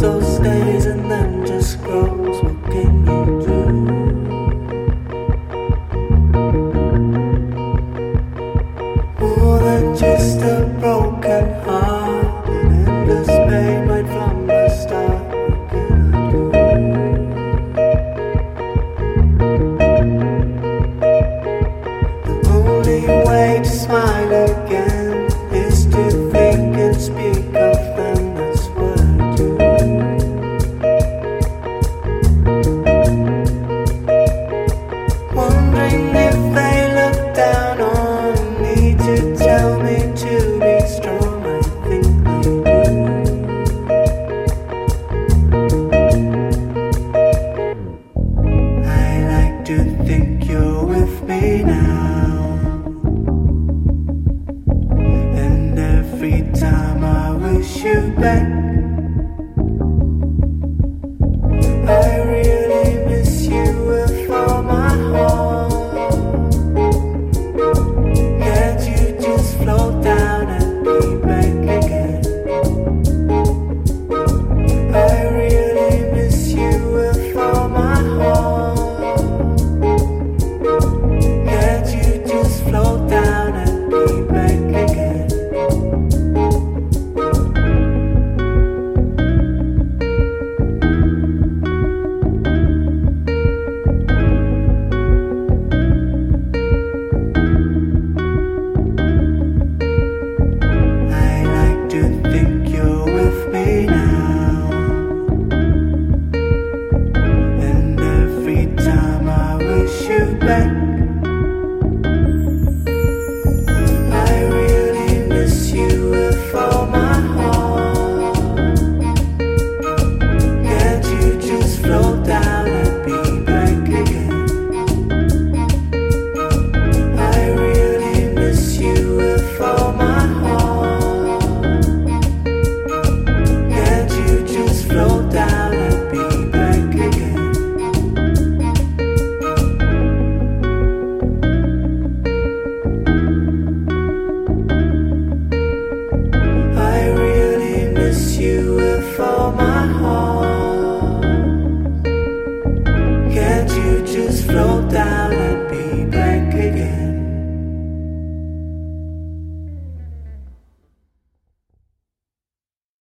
those days and then just grows. What can you do? More than just a broken heart, an endless pain right from the start. What can I do? The only way to smile again is to think and speak of them. That's what I do. Wondering if they look down on me to tell me to be strong. I think they do. I like to think you're with me now, and every time I wish you back, I really miss you with all my heart. Can't you just float down and be back again? I really miss you with all my heart. Can't you just float down and be back again? I like to think you're with me now, and every time I wish you back, I really miss you with all my heart. Can't you just float down and be back again? I really miss you with all my heart. Can't you just float down and be back again? I really miss you with all my heart. Can't you just float down?